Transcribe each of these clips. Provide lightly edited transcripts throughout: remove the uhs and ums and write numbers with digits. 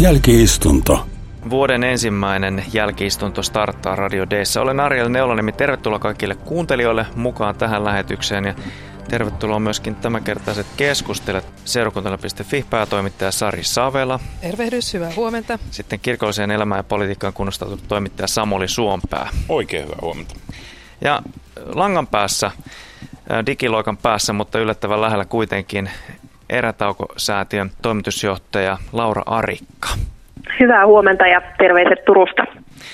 Jälki-istunto. Vuoden ensimmäinen jälki-istunto starttaa Radio D:ssä. Olen Ariel Neuloniemi. Tervetuloa kaikille kuuntelijoille mukaan tähän lähetykseen ja tervetuloa myöskin tämänkertaiset keskustelijat. Seurakuntana.fi päätoimittaja Sari Savela. Tervehdys, hyvää huomenta. Sitten kirkolliseen elämään ja politiikkaan kunnostautunut toimittaja Samuli Suompää. Oikein hyvää huomenta. Ja langan päässä, digiloikan päässä, mutta yllättävän lähellä kuitenkin Erätauko-säätiön toimitusjohtaja Laura Arikka. Hyvää huomenta ja terveiset Turusta.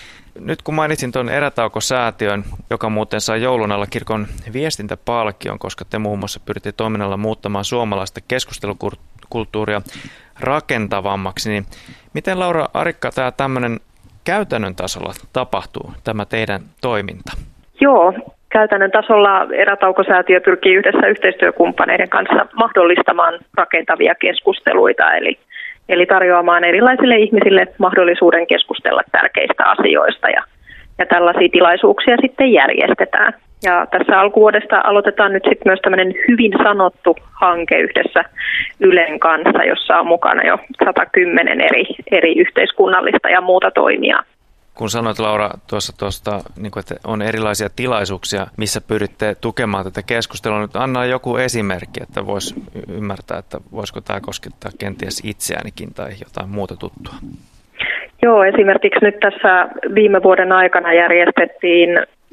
Nyt kun mainitsin tuon Erätauko-säätiön, joka muuten sai joulun alla kirkon viestintäpalkion, koska te muun muassa pyritte toiminnalla muuttamaan suomalaista keskustelukulttuuria rakentavammaksi, niin miten Laura Arikka tämä tämmöinen käytännön tasolla tapahtuu, tämä teidän toiminta? Joo, käytännön tasolla Erätauko-säätiö pyrkii yhdessä yhteistyökumppaneiden kanssa mahdollistamaan rakentavia keskusteluita, eli tarjoamaan erilaisille ihmisille mahdollisuuden keskustella tärkeistä asioista ja tällaisia tilaisuuksia sitten järjestetään. Ja tässä alkuvuodesta aloitetaan nyt sitten myös tämmöinen Hyvin sanottu -hanke yhdessä Ylen kanssa, jossa on mukana jo 110 eri yhteiskunnallista ja muuta toimijaa. Kun sanoit, Laura, tuosta, että on erilaisia tilaisuuksia, missä pyritte tukemaan tätä keskustelua, nyt anna joku esimerkki, että voisi ymmärtää, että voisiko tämä koskettaa kenties itseäänikin tai jotain muuta tuttua. Joo, esimerkiksi nyt tässä viime vuoden aikana järjestettiin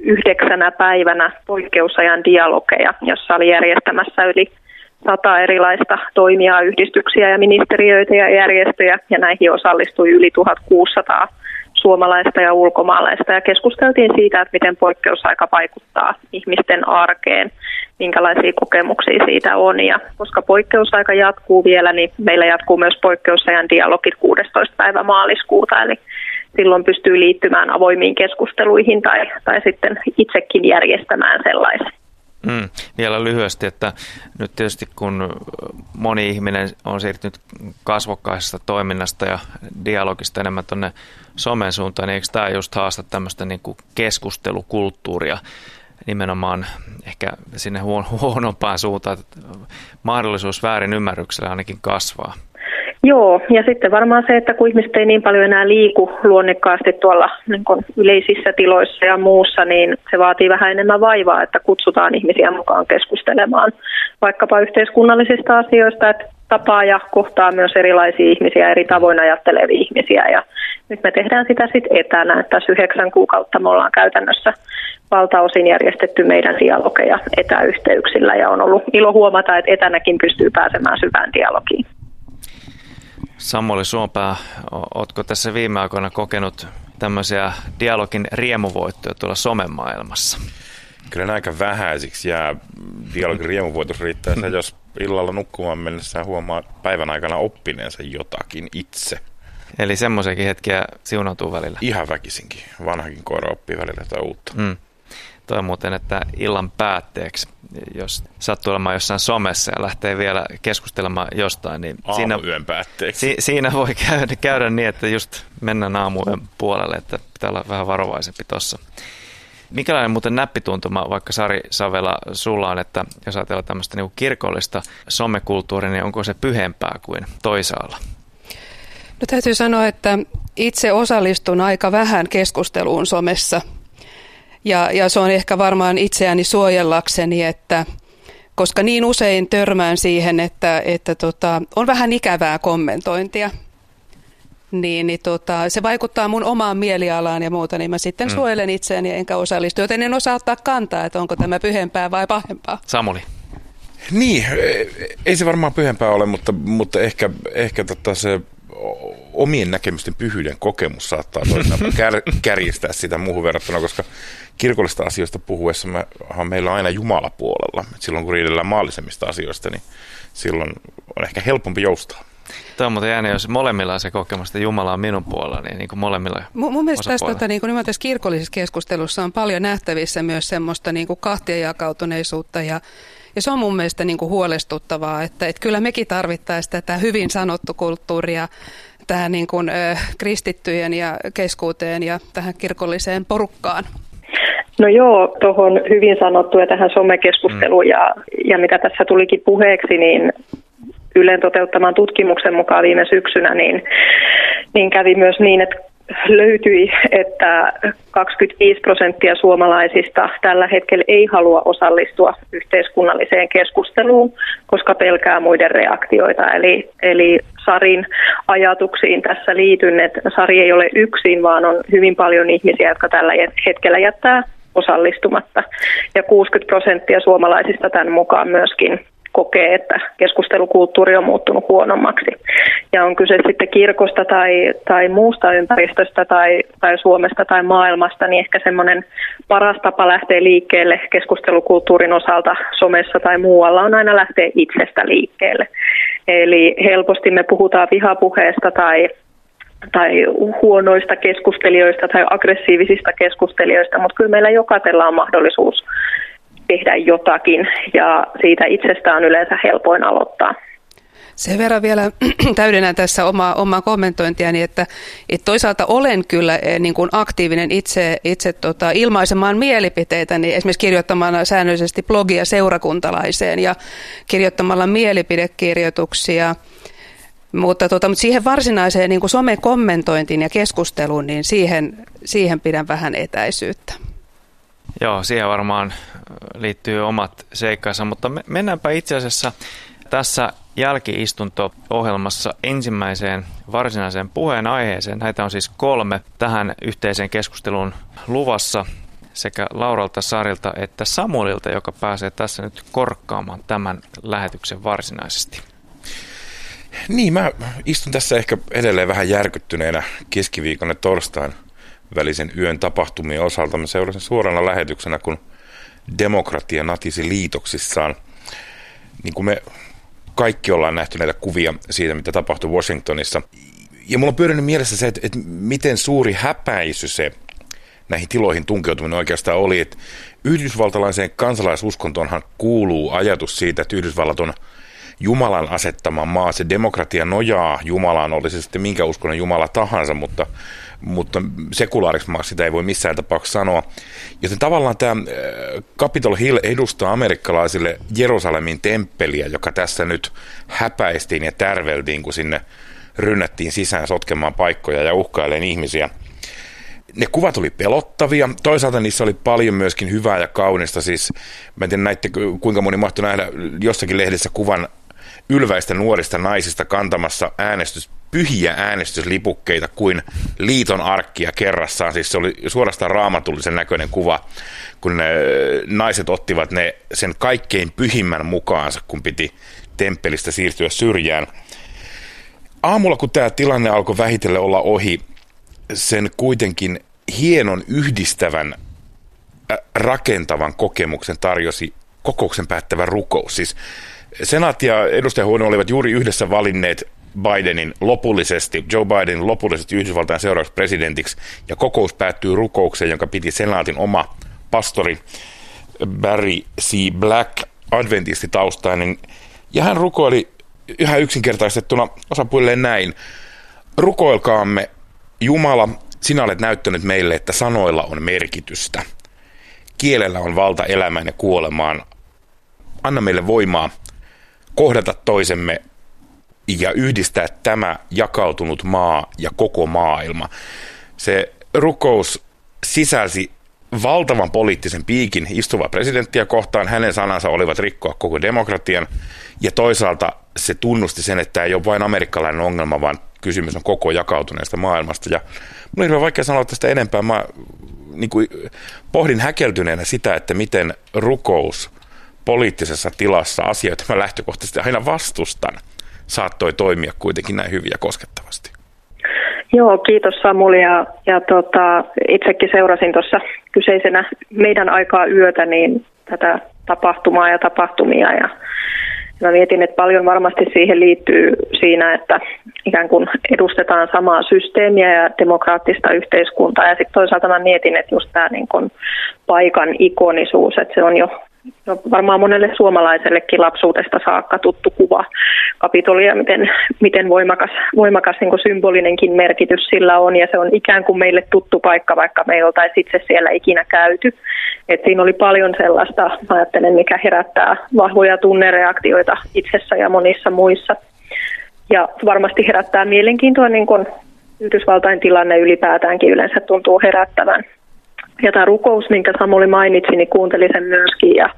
9 päivänä poikkeusajan dialogeja, jossa oli järjestämässä yli 100 erilaista toimijaa, yhdistyksiä ja ministeriöitä ja järjestöjä, ja näihin osallistui yli 1600 suomalaista ja ulkomaalaista, ja keskusteltiin siitä, että miten poikkeusaika vaikuttaa ihmisten arkeen, minkälaisia kokemuksia siitä on, ja koska poikkeusaika jatkuu vielä, niin meillä jatkuu myös poikkeusajan dialogit 16. päivä maaliskuuta, eli silloin pystyy liittymään avoimiin keskusteluihin tai sitten itsekin järjestämään sellaisen. Vielä lyhyesti, että nyt tietysti kun moni ihminen on siirtynyt kasvokkaisesta toiminnasta ja dialogista enemmän tuonne somen suuntaan, niin eikö tämä just haasta tämmöistä niin kuin keskustelukulttuuria nimenomaan ehkä sinne huonompaan suuntaan, että mahdollisuus väärin ymmärryksellä ainakin kasvaa? Joo, ja sitten varmaan se, että kun ihmiset ei niin paljon enää liiku luonnekkaasti tuolla niin kuin yleisissä tiloissa ja muussa, niin se vaatii vähän enemmän vaivaa, että kutsutaan ihmisiä mukaan keskustelemaan vaikkapa yhteiskunnallisista asioista, että tapaa ja kohtaa myös erilaisia ihmisiä, eri tavoin ajattelevia ihmisiä, ja nyt me tehdään sitä sitten etänä, että tässä 9 kuukautta me ollaan käytännössä valtaosin järjestetty meidän dialogeja etäyhteyksillä, ja on ollut ilo huomata, että etänäkin pystyy pääsemään syvään dialogiin. Samuli Suompää, oletko tässä viime aikoina kokenut tämmöisiä dialogin riemuvoittoja tuolla somemaailmassa? Kyllä aika vähäisiksi jää. Dialogin riemuvoitos riittää se, jos illalla nukkumaan mennessä huomaa päivän aikana oppineensa jotakin itse. Eli semmoisiakin hetkiä siunautuu välillä? Ihan väkisinkin. Vanhakin koira oppii välillä jotain uutta. Toi muuten, että illan päätteeksi, jos sattuu olemaan jossain somessa ja lähtee vielä keskustelemaan jostain, niin aamuyön päätteeksi. Siinä voi käydä niin, että just mennään aamuyön puolelle, että pitää olla vähän varovaisempi tuossa. Mikälainen muuten näppituntuma, vaikka Sari Savela, sulla on, että jos ajatellaan tämmöistä niin kuin kirkollista somekulttuuria, niin onko se pyhempää kuin toisaalla? No täytyy sanoa, että itse osallistun aika vähän keskusteluun somessa. Ja se on ehkä varmaan itseäni suojellakseni, että koska niin usein törmään siihen, että on vähän ikävää kommentointia, niin se vaikuttaa mun omaan mielialaan ja muuta, niin mä sitten suojelen itseäni enkä osallistu, joten en osaa ottaa kantaa, että onko tämä pyhempää vai pahempaa. Samuli. Niin, ei se varmaan pyhempää ole, mutta ehkä se omien näkemysten pyhyyden kokemus saattaa kärjistää sitä muuhun verrattuna, koska kirkollisista asioista puhuessa meillä on aina Jumala puolella. Silloin kun riidellään maallisemmista asioista, niin silloin on ehkä helpompi joustaa. Tämä on muuten jäänyt, jos molemmilla on se kokemus, että Jumala on minun puolella, niin kuin molemmilla mun mielestä tästä niin tässä kirkollisessa keskustelussa on paljon nähtävissä myös semmoista niin kuin kahtiajakautuneisuutta ja se on mun mielestä niin kuin huolestuttavaa, että kyllä mekin tarvittaisiin tätä hyvin sanottu kulttuuria tähän niin kuin kristittyjen ja keskuuteen ja tähän kirkolliseen porukkaan. No joo, tuohon hyvin sanottu ja tähän somekeskusteluun ja mitä tässä tulikin puheeksi, niin Ylen toteuttaman tutkimuksen mukaan viime syksynä, niin niin kävi myös niin, että löytyi, että 25% suomalaisista tällä hetkellä ei halua osallistua yhteiskunnalliseen keskusteluun, koska pelkää muiden reaktioita. Eli Sarin ajatuksiin tässä liityn, että Sari ei ole yksin, vaan on hyvin paljon ihmisiä, jotka tällä hetkellä jättää osallistumatta. Ja 60% suomalaisista tämän mukaan myöskin kokee, että keskustelukulttuuri on muuttunut huonommaksi. Ja on kyse sitten kirkosta tai muusta ympäristöstä tai Suomesta tai maailmasta, niin ehkä semmoinen paras tapa lähteä liikkeelle keskustelukulttuurin osalta somessa tai muualla on aina lähteä itsestä liikkeelle. Eli helposti me puhutaan vihapuheesta tai huonoista keskustelijoista tai aggressiivisista keskustelijoista, mutta kyllä meillä jokaisella on mahdollisuus tehdä jotakin, ja siitä itsestään on yleensä helpoin aloittaa. Sen verran vielä täydennän tässä omaa kommentointiani, että toisaalta olen kyllä niin kuin aktiivinen itse ilmaisemaan mielipiteitäni, esimerkiksi kirjoittamalla säännöllisesti blogia seurakuntalaiseen ja kirjoittamalla mielipidekirjoituksia, mutta siihen varsinaiseen niin kuin somekommentointiin ja keskusteluun, niin siihen pidän vähän etäisyyttä. Joo, siihen varmaan liittyy omat seikkansa, mutta mennäänpä itse asiassa tässä jälki-istunto-ohjelmassa ensimmäiseen varsinaiseen puheenaiheeseen. Näitä on siis 3 tähän yhteiseen keskusteluun luvassa sekä Lauralta, Sarilta että Samuelilta, joka pääsee tässä nyt korkkaamaan tämän lähetyksen varsinaisesti. Niin, mä istun tässä ehkä edelleen vähän järkyttyneenä keskiviikon ja torstain välisen yön tapahtumien osalta. Mä seurasin suorana lähetyksenä, kun demokratia natisi liitoksissaan. Niin kuin me kaikki ollaan nähty näitä kuvia siitä, mitä tapahtui Washingtonissa. Ja mulla on pyörinyt mielessä se, että miten suuri häpäisy se näihin tiloihin tunkeutuminen oikeastaan oli. Että yhdysvaltalaiseen kansalaisuskontoonhan kuuluu ajatus siitä, että Yhdysvallat on Jumalan asettama maa. Se demokratia nojaa Jumalaan, oli se sitten minkä uskonnon Jumala tahansa, mutta sekulaariksi maaksi sitä ei voi missään tapauksessa sanoa. Joten tavallaan tämä Capitol Hill edustaa amerikkalaisille Jerusalemin temppeliä, joka tässä nyt häpäistiin ja tärveltiin, kun sinne rynnättiin sisään sotkemaan paikkoja ja uhkailemaan ihmisiä. Ne kuvat oli pelottavia. Toisaalta niissä oli paljon myöskin hyvää ja kaunista. Siis, mä en tiedä, näitte, kuinka moni mahtoi nähdä jossakin lehdessä kuvan ylväistä nuorista naisista kantamassa pyhiä äänestyslipukkeita kuin liiton arkkia kerrassaan. Siis se oli suorastaan raamatullisen näköinen kuva, kun ne naiset ottivat sen kaikkein pyhimmän mukaansa, kun piti temppelistä siirtyä syrjään. Aamulla, kun tämä tilanne alkoi vähitellen olla ohi, sen kuitenkin hienon yhdistävän, rakentavan kokemuksen tarjosi kokouksen päättävä rukous. Siis senaatti ja edustajahuone olivat juuri yhdessä valinneet Joe Bidenin lopullisesti Yhdysvaltain seuraavaksi presidentiksi, ja kokous päättyy rukoukseen, jonka piti senaatin oma pastori Barry C. Black, adventistitaustainen, ja hän rukoili yhä yksinkertaistettuna osapuilleen näin: rukoilkaamme, Jumala, sinä olet näyttänyt meille, että sanoilla on merkitystä. Kielellä on valta elämään ja kuolemaan. Anna meille voimaa kohdata toisemme ja yhdistää tämä jakautunut maa ja koko maailma. Se rukous sisälsi valtavan poliittisen piikin istuvaa presidenttiä kohtaan. Hänen sanansa olivat rikkoa koko demokratian, ja toisaalta se tunnusti sen, että ei ole vain amerikkalainen ongelma, vaan kysymys on koko jakautuneesta maailmasta. Ja mun on hirveän vaikea sanoa tästä enempää. Mä pohdin häkeltyneenä sitä, että miten rukous poliittisessa tilassa, asioita mä lähtökohtaisesti aina vastustan, saattoi toimia kuitenkin näin hyvin ja koskettavasti. Joo, kiitos Samuli. Ja itsekin seurasin tuossa kyseisenä meidän aikaa yötä niin tätä tapahtumaa ja tapahtumia. Ja mä mietin, että paljon varmasti siihen liittyy siinä, että ikään kuin edustetaan samaa systeemiä ja demokraattista yhteiskuntaa. Ja sitten toisaalta mä mietin, että just tämä niin kuin paikan ikonisuus, että se on jo varmaan monelle suomalaisellekin lapsuudesta saakka tuttu kuva Kapitolia, miten voimakas niin kuin symbolinenkin merkitys sillä on, ja se on ikään kuin meille tuttu paikka, vaikka me ei oltaisi itse siellä ikinä käyty. Et siinä oli paljon sellaista, ajattelen, mikä herättää vahvoja tunnereaktioita itsessä ja monissa muissa. Ja varmasti herättää mielenkiintoa niin kuin Yhdysvaltain tilanne ylipäätäänkin yleensä tuntuu herättävän. Ja tämä rukous, minkä Samuli mainitsi, niin kuuntelin sen myöskin ja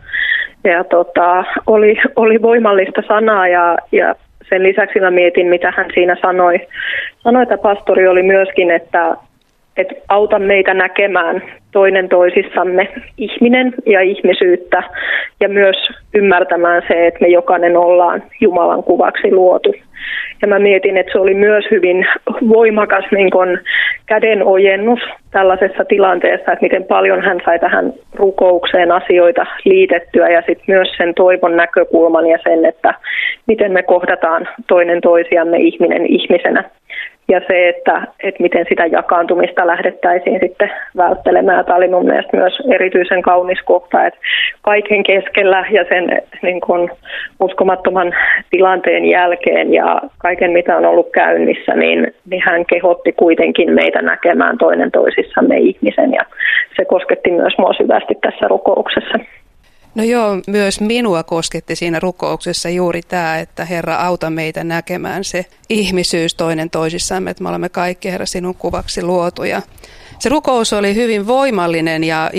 oli voimallista sanaa ja sen lisäksi mä mietin, mitä hän siinä sanoi. Että pastori oli myöskin, että auta meitä näkemään toinen toisissamme ihminen ja ihmisyyttä ja myös ymmärtämään se, että me jokainen ollaan Jumalan kuvaksi luotu. Ja mä mietin, että se oli myös hyvin voimakas niin kun kädenojennus tällaisessa tilanteessa, että miten paljon hän sai tähän rukoukseen asioita liitettyä ja sitten myös sen toivon näkökulman ja sen, että miten me kohdataan toinen toisiamme ihminen ihmisenä. Ja se, että miten sitä jakaantumista lähdettäisiin sitten välttelemään. Tämä oli mun mielestä myös erityisen kaunis kohta, että kaiken keskellä ja sen niin kuin uskomattoman tilanteen jälkeen ja kaiken mitä on ollut käynnissä, niin hän kehotti kuitenkin meitä näkemään toinen toisissamme ihmisen. Ja se kosketti myös mua syvästi tässä rukouksessa. No joo, myös minua kosketti siinä rukouksessa juuri tämä, että Herra, auta meitä näkemään se ihmisyys toinen toisissamme, että me olemme kaikki, Herra, sinun kuvaksi luotuja. Se rukous oli hyvin voimallinen ja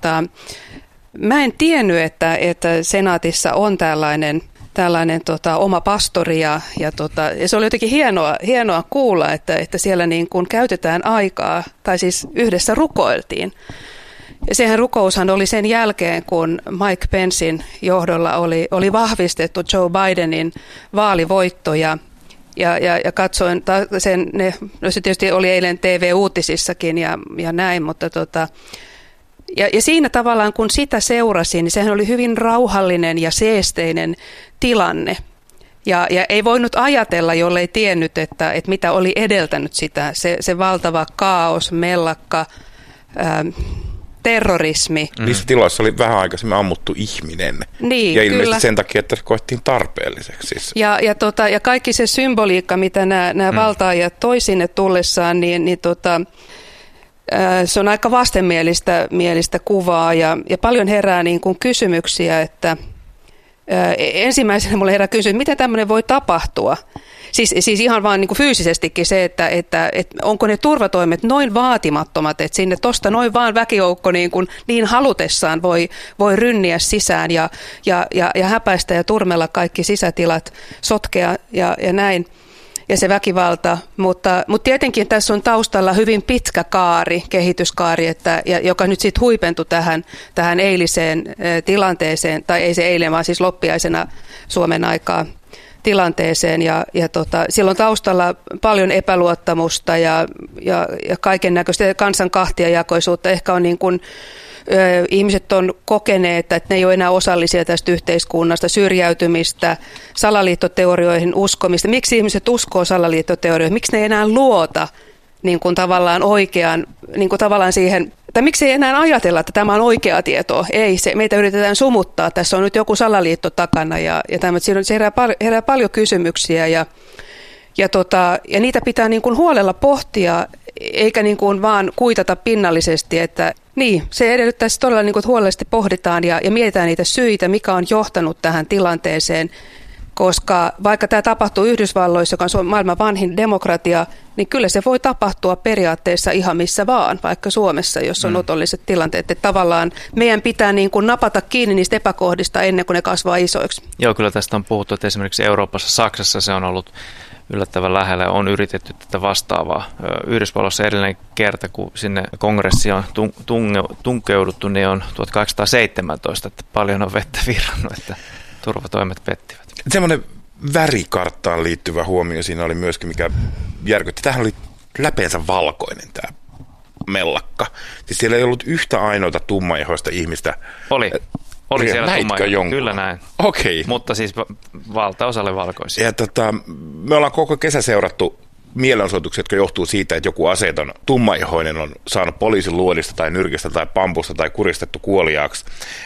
mä en tiennyt, että senaatissa on tällainen oma pastori ja se oli jotenkin hienoa kuulla, että siellä niin kuin käytetään aikaa, tai siis yhdessä rukoiltiin. Ja sehän rukoushan oli sen jälkeen, kun Mike Pencein johdolla oli vahvistettu Joe Bidenin vaalivoitto ja katsoin se tietysti oli eilen TV-uutisissakin ja näin, mutta ja siinä tavallaan kun sitä seurasin, niin sehän oli hyvin rauhallinen ja seesteinen tilanne. Ja ei voinut ajatella, jollei tiennyt, että mitä oli edeltänyt sitä, se valtava kaos, mellakka, terrorismi. Niissä tiloissa oli vähän aikaisemmin ammuttu ihminen. Niin, ja ilmeisesti kyllä. sen takia, että se koettiin tarpeelliseksi. Ja kaikki se symboliikka, mitä nämä valtaajat toi sinne tullessaan, niin se on aika vastenmielistä kuvaa ja paljon herää niin kuin kysymyksiä, että ensimmäisenä mulle herää kysymys, miten tämmöinen voi tapahtua? Siis ihan vaan niin kuin fyysisestikin se, että onko ne turvatoimet noin vaatimattomat, että sinne tuosta noin vaan väkijoukko niin halutessaan voi rynniä sisään ja häpäistä ja turmella kaikki sisätilat, sotkea ja näin. Ja se väkivalta, mutta tietenkin tässä on taustalla hyvin pitkä kehityskaari, joka nyt sitten huipentui tähän eiliseen tilanteeseen, tai ei se eilen, vaan siis loppiaisena Suomen aikaa tilanteeseen. Ja silloin taustalla paljon epäluottamusta ja kaiken näköistä kansan kahtiajakoisuutta. Ehkä on niin kuin ihmiset on kokeneet, että ne ei ole enää osallisia tästä yhteiskunnasta, syrjäytymistä, salaliittoteorioihin uskomista. Miksi ihmiset uskoo salaliittoteorioihin? Miksi ne ei enää luota niin kuin tavallaan oikean, niin kuin tavallaan siihen, tai miksi ei enää ajatella, että tämä on oikeaa tietoa? Ei, meitä yritetään sumuttaa. Tässä on nyt joku salaliitto takana ja se herää paljon kysymyksiä ja niitä pitää niin kuin huolella pohtia, eikä niin kuin vaan kuitata pinnallisesti, että niin, se edellyttäisi todella niin kuin, että huolellisesti pohditaan ja mietitään niitä syitä, mikä on johtanut tähän tilanteeseen, koska vaikka tämä tapahtuu Yhdysvalloissa, joka on maailman vanhin demokratia, niin kyllä se voi tapahtua periaatteessa ihan missä vaan, vaikka Suomessa, jos on otolliset tilanteet. Että tavallaan meidän pitää niin kuin napata kiinni niistä epäkohdista ennen kuin ne kasvaa isoiksi. Joo, kyllä tästä on puhuttu, että esimerkiksi Euroopassa, Saksassa se on ollut yllättävän lähellä, on yritetty tätä vastaavaa. Yhdysvalloissa edellinen kerta, kun sinne kongressiin on tunkeuduttu, niin on 1817, että paljon on vettä virrannut, että turvatoimet pettivät. Semmoinen värikarttaan liittyvä huomio siinä oli myöskin, mikä järkytti. Tämähän oli läpeensä valkoinen tämä mellakka. Siis siellä ei ollut yhtä ainoata tummaihoista ihmistä. Oli siellä jonkun? Kyllä näin. Okei. Mutta siis valtaosalle valkoisia. Ja me ollaan koko kesä seurattu mielenosoituksia, jotka johtuu siitä, että joku aseeton tummaihoinen on saanut poliisin luodista tai nyrkistä tai pampusta tai kuristettu kuoliaaksi.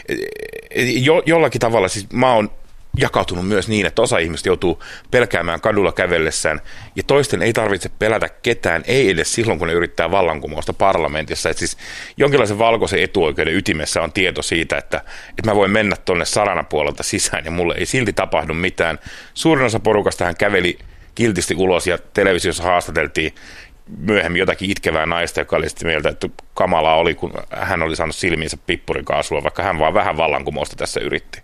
Jollakin tavalla siis mä oon jakautunut myös niin, että osa ihmistä joutuu pelkäämään kadulla kävellessään ja toisten ei tarvitse pelätä ketään, ei edes silloin, kun ne yrittää vallankumousta parlamentissa. Että siis jonkinlaisen valkoisen etuoikeuden ytimessä on tieto siitä, että mä voin mennä tuonne saranapuolelta sisään ja mulle ei silti tapahdu mitään. Suurin osa porukasta hän käveli kiltisti ulos ja televisiossa haastateltiin myöhemmin jotakin itkevää naista, joka oli sitten mieltä, että kamalaa oli, kun hän oli saanut silmiinsä pippurikaasua, vaikka hän vaan vähän vallankumousta tässä yritti.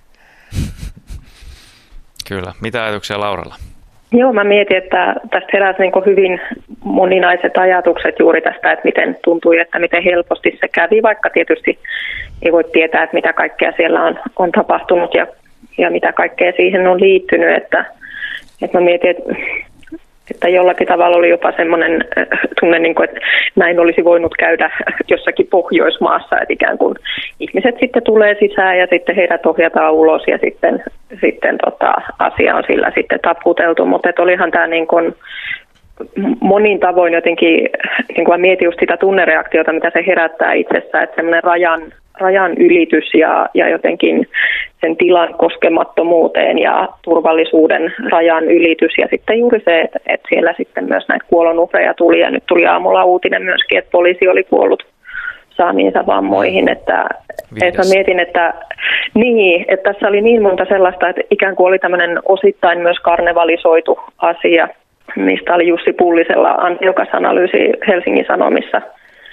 Kyllä. Mitä ajatuksia Lauralla? Joo, mä mietin, että tästä heräsi niin hyvin moninaiset ajatukset juuri tästä, että miten tuntui, että miten helposti se kävi, vaikka tietysti ei voi tietää, että mitä kaikkea siellä on tapahtunut ja mitä kaikkea siihen on liittynyt, että mä mietin, että jollakin tavalla oli jopa semmoinen tunne, että näin olisi voinut käydä jossakin Pohjoismaassa, että ikään kuin ihmiset sitten tulee sisään ja sitten heidät ohjataan ulos ja sitten asia on sillä sitten taputeltu, mutta olihan tämä niin kuin monin tavoin jotenkin, niin kuin mä mietin just sitä tunnereaktiota, mitä se herättää itsessään, että semmoinen rajan ylitys ja jotenkin sen tilan koskemattomuuteen ja turvallisuuden rajan ylitys. Ja sitten juuri se, että siellä sitten myös näitä kuolonuhreja tuli. Ja nyt tuli aamulla uutinen myöskin, että poliisi oli kuollut saamiinsa vammoihin. Että mä mietin, että tässä oli niin monta sellaista, että ikään kuin oli tämmöinen osittain myös karnevalisoitu asia. Mistä oli Jussi Pullisella ansiokas analyysi Helsingin Sanomissa.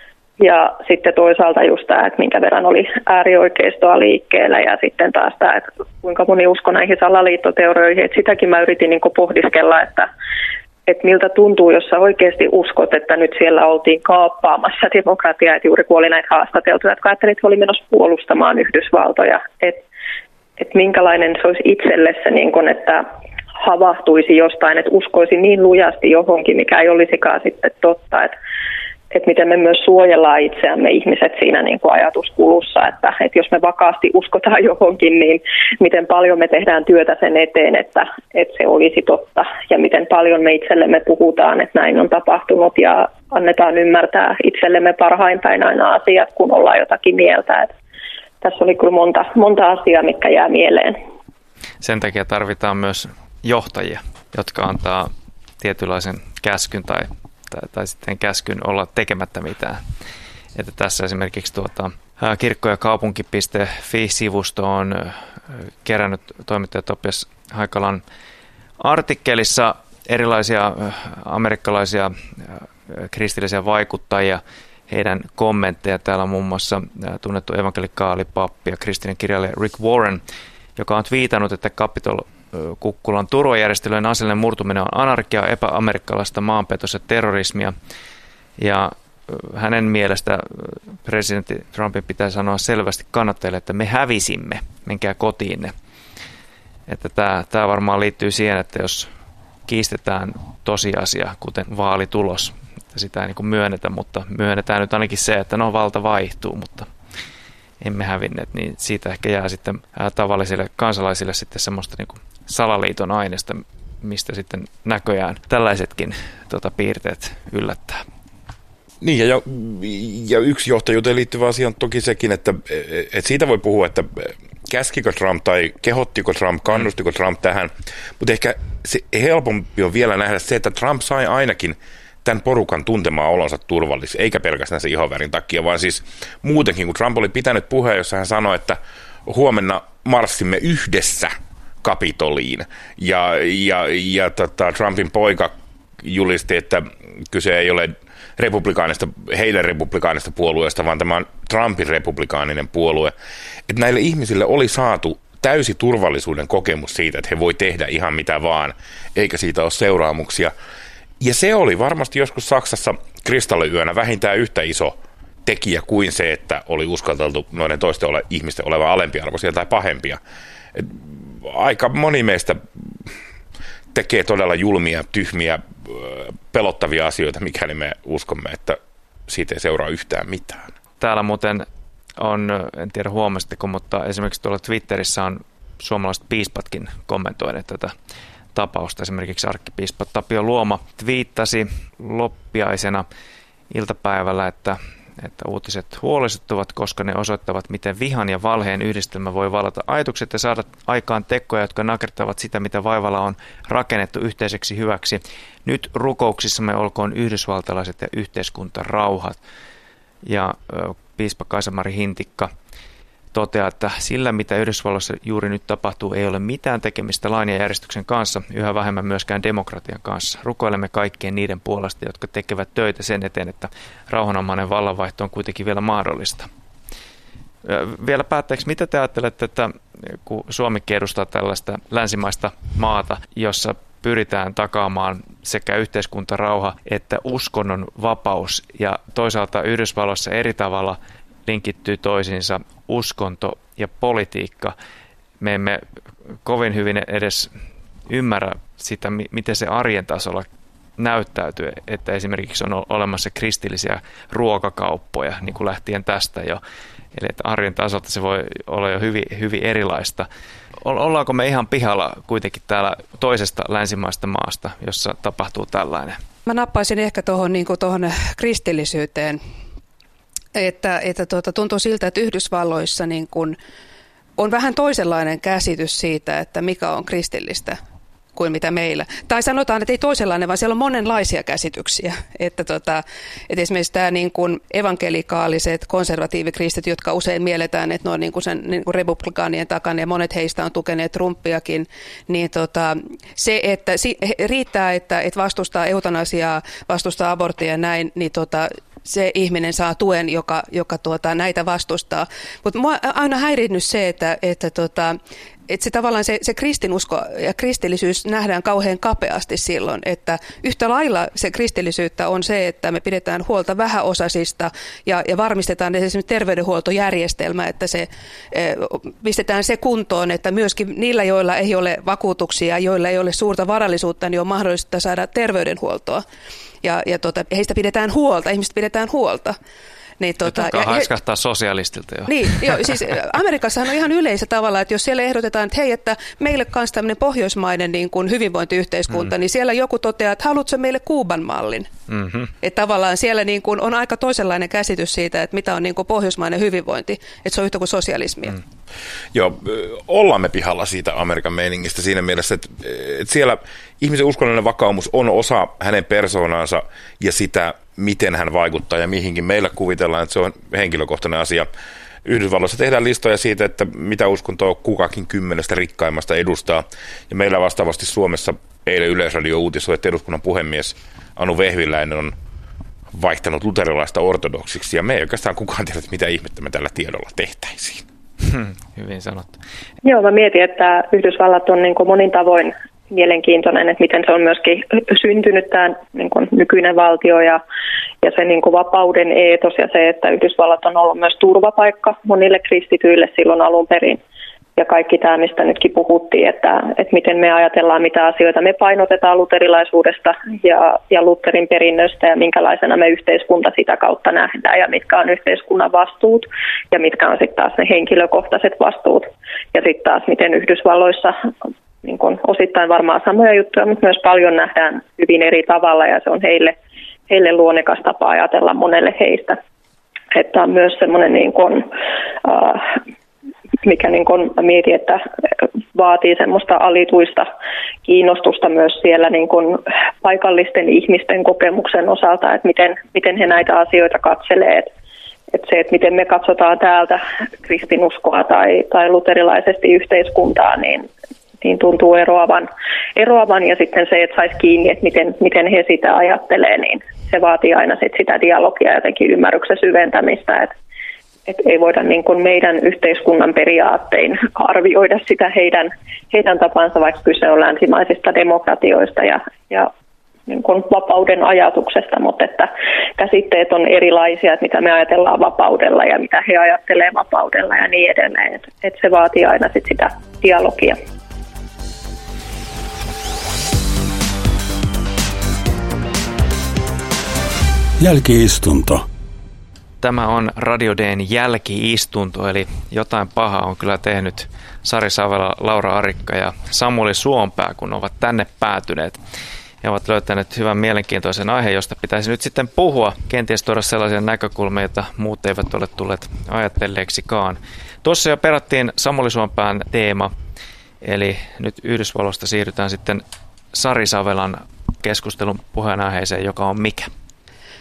Ja sitten toisaalta just tämä, että minkä verran oli äärioikeistoa liikkeellä ja sitten taas tämä, että kuinka moni uskoi näihin salaliittoteorioihin. Että sitäkin mä yritin niin kuin pohdiskella, että miltä tuntuu, jos sä oikeasti uskot, että nyt siellä oltiin kaappaamassa demokratiaa. Että juuri kun oli näitä haastateltuja, jotka ajattelivat, että oli menossa puolustamaan Yhdysvaltoja. Että minkälainen se olisi itselle se, niin kuin, että havahtuisi jostain, että uskoisi niin lujasti johonkin, mikä ei olisikaan sitten totta, että miten me myös suojellaan itseämme ihmiset siinä niin kuin ajatuskulussa, että jos me vakaasti uskotaan johonkin, niin miten paljon me tehdään työtä sen eteen, että se olisi totta ja miten paljon me itsellemme puhutaan, että näin on tapahtunut ja annetaan ymmärtää itsellemme parhain päin aina asiat, kun ollaan jotakin mieltä. Että tässä oli kyllä monta asiaa, mitkä jää mieleen. Sen takia tarvitaan myös johtajia, jotka antaa tietynlaisen käskyn tai sitten käskyn olla tekemättä mitään. Että tässä esimerkiksi kirkko- ja kaupunki.fi-sivusto on kerännyt toimittaja Topias Haikalan artikkelissa erilaisia amerikkalaisia kristillisiä vaikuttajia, heidän kommentteja. Täällä on muun muassa tunnettu evankelikaalipappi ja kristillinen kirjailija Rick Warren, joka on twiitannut, että Capitol-kukkulan turvajärjestelyjen aseellinen murtuminen on anarkia, epäamerikkalaista maanpetos ja terrorismia. Ja hänen mielestä presidentti Trumpin pitää sanoa selvästi kannattajille, että me hävisimme, menkää kotiinne. Että tämä varmaan liittyy siihen, että jos kiistetään tosiasia, kuten vaalitulos, että sitä ei niin kuin myönnetä, mutta myönnetään nyt ainakin se, että valta vaihtuu, mutta emme hävinneet, niin siitä ehkä jää sitten tavallisille kansalaisille sitten semmoista niin kuin salaliiton aineesta, mistä sitten näköjään tällaisetkin piirteet yllättää. Niin, ja yksi johtajuuteen liittyvä asia on toki sekin, että siitä voi puhua, että käskikö Trump tai kehottiko Trump, kannustiko Trump tähän, mutta ehkä se helpompi on vielä nähdä se, että Trump sai ainakin tämän porukan tuntemaan olonsa turvalliseksi, eikä pelkästään se ihonvärin takia, vaan siis muutenkin, kun Trump oli pitänyt puheen, jossa hän sanoi, että huomenna marssimme yhdessä Kapitoliin, ja Trumpin poika julisti, että kyse ei ole heidän republikaanista puolueesta, vaan tämä on Trumpin republikaaninen puolue. Että näille ihmisille oli saatu täysi turvallisuuden kokemus siitä, että he voi tehdä ihan mitä vaan, eikä siitä ole seuraamuksia. Ja se oli varmasti joskus Saksassa kristalliyönä vähintään yhtä iso tekijä kuin se, että oli uskalteltu noiden toisten ihmisten olevan alempiarvoisia tai pahempia. Aika moni meistä tekee todella julmia, tyhmiä, pelottavia asioita, mikäli me uskomme, että siitä ei seuraa yhtään mitään. Täällä muuten on, en tiedä huomasitteko, mutta esimerkiksi tuolla Twitterissä on suomalaiset piispatkin kommentoineet tätä tapausta. Esimerkiksi arkkipiispa Tapio Luoma twiittasi loppiaisena iltapäivällä, että uutiset huolestuttavat, koska ne osoittavat, miten vihan ja valheen yhdistelmä voi vallata ajatukset ja saada aikaan tekoja, jotka nakertavat sitä, mitä vaivalla on rakennettu yhteiseksi hyväksi. Nyt rukouksissamme olkoon yhdysvaltalaiset ja yhteiskuntarauhat. Ja piispa Kaisa-Mari Hintikka toteaa, että sillä mitä Yhdysvalloissa juuri nyt tapahtuu ei ole mitään tekemistä lain ja järjestyksen kanssa, yhä vähemmän myöskään demokratian kanssa. Rukoilemme kaikkien niiden puolesta, jotka tekevät töitä sen eteen, että rauhanomainen vallanvaihto on kuitenkin vielä mahdollista. Vielä päätteeksi, mitä te ajattelette, että kun Suomikin edustaa tällaista länsimaista maata, jossa pyritään takaamaan sekä yhteiskuntarauha että uskonnon vapaus, ja toisaalta Yhdysvalloissa eri tavalla linkittyy toisiinsa uskonto ja politiikka. Me emme kovin hyvin edes ymmärrä sitä, miten se arjen tasolla näyttäytyy, että esimerkiksi on olemassa kristillisiä ruokakauppoja, niin kuin lähtien tästä jo. Eli että arjen tasolta se voi olla jo hyvin, hyvin erilaista. Ollaanko me ihan pihalla kuitenkin täällä toisesta länsimaista maasta, jossa tapahtuu tällainen? Mä nappaisin ehkä tuohon kristillisyyteen, että tuntuu siltä, että Yhdysvalloissa niin kuin on vähän toisenlainen käsitys siitä, että mikä on kristillistä kuin mitä meillä. Tai sanotaan, että ei toisenlainen, vaan siellä on monenlaisia käsityksiä. Että esimerkiksi tämä niin kuin evankelikaaliset konservatiivikristit, jotka usein mielletään, että ne on niin kuin republikaanien takana ja monet heistä on tukeneet Trumpiakin, niin se, että riittää, että vastustaa eutanasiaa, vastustaa aborttia ja näin, niin se ihminen saa tuen, joka näitä vastustaa. Mutta mua aina häirinnyt se, että se tavallaan se kristinusko ja kristillisyys nähdään kauhean kapeasti silloin, että yhtä lailla se kristillisyyttä on se, että me pidetään huolta vähäosaisista ja varmistetaan esimerkiksi terveydenhuoltojärjestelmä, että se pistetään se kuntoon, että myöskin niillä, joilla ei ole vakuutuksia, joilla ei ole suurta varallisuutta, niin on mahdollista saada terveydenhuoltoa. Ja heistä pidetään huolta, ihmiset pidetään huolta. Niin, haiskahtaa sosialistilta jo. Niin, siis Amerikassahan on ihan yleisä tavalla, että jos siellä ehdotetaan, että hei, että meille kanssa tämmöinen pohjoismainen niin kuin hyvinvointiyhteiskunta, niin siellä joku toteaa, että haluatko meille Kuuban mallin? Mm-hmm. Että tavallaan siellä niin kuin on aika toisenlainen käsitys siitä, että mitä on niin kuin pohjoismainen hyvinvointi, että se on yhtä kuin sosialismia. Mm. Joo, ollaan me pihalla siitä Amerikan meiningistä siinä mielessä, että siellä ihmisen uskonnollinen vakaumus on osa hänen persoonaansa ja sitä, miten hän vaikuttaa ja mihinkin. Meillä kuvitellaan, että se on henkilökohtainen asia. Yhdysvalloissa tehdään listoja siitä, että mitä uskontoa kukakin 10 rikkaimmasta edustaa. Ja meillä vastaavasti Suomessa eilen Yleisradio uutisoi, että eduskunnan puhemies Anu Vehviläinen on vaihtanut luterilaista ortodoksiksi. Ja me ei oikeastaan kukaan tiedä, mitä ihmettä me tällä tiedolla tehtäisiin. Hyvin sanottu. Joo, mä mietin, että Yhdysvallat on niin kuin monin tavoin mielenkiintoinen, että miten se on myöskin syntynyt tämä niin kuin nykyinen valtio ja se niin kuin vapauden eetos ja se, että Yhdysvallat on ollut myös turvapaikka monille kristityille silloin alun perin. Ja kaikki tämä, mistä nytkin puhuttiin, että miten me ajatellaan, mitä asioita me painotetaan luterilaisuudesta ja Lutherin perinnöstä ja minkälaisena me yhteiskunta sitä kautta nähdään ja mitkä on yhteiskunnan vastuut ja mitkä on sitten taas ne henkilökohtaiset vastuut. Ja sitten taas miten Yhdysvalloissa niin kun osittain varmaan samoja juttuja, mutta myös paljon nähdään hyvin eri tavalla ja se on heille luonnekas tapa ajatella monelle heistä. Että on myös semmoinen niin kun, mikä niin kun mietin, että vaatii semmoista alituista kiinnostusta myös siellä niin kun paikallisten ihmisten kokemuksen osalta, että miten he näitä asioita katselee. Että se, että miten me katsotaan täältä kristinuskoa tai luterilaisesti yhteiskuntaa, niin tuntuu eroavan ja sitten se, että saisi kiinni, että miten he sitä ajattelee, niin se vaatii aina sitä dialogia ja jotenkin ymmärryksen syventämistä, että ei voida niin kuin meidän yhteiskunnan periaattein arvioida sitä heidän tapansa, vaikka kyse on länsimaisista demokratioista ja niin kuin vapauden ajatuksesta, mutta että käsitteet on erilaisia, että mitä me ajatellaan vapaudella ja mitä he ajattelee vapaudella ja niin edelleen, että se vaatii aina sitä dialogia. Jälki-istunto. Tämä on Radio D:n jälki-istunto, eli jotain pahaa on kyllä tehnyt Sari Savela, Laura Arikka ja Samuli Suompää, kun ovat tänne päätyneet. He ovat löytäneet hyvän mielenkiintoisen aiheen, josta pitäisi nyt sitten puhua, kenties tuoda sellaisia näkökulmia, joita muut eivät ole tulleet ajatelleeksikaan. Tuossa jo perättiin Samuli Suompään teema, eli nyt Yhdysvalloista siirrytään sitten Sari Savelan keskustelun puheenaiheeseen, joka on mikä?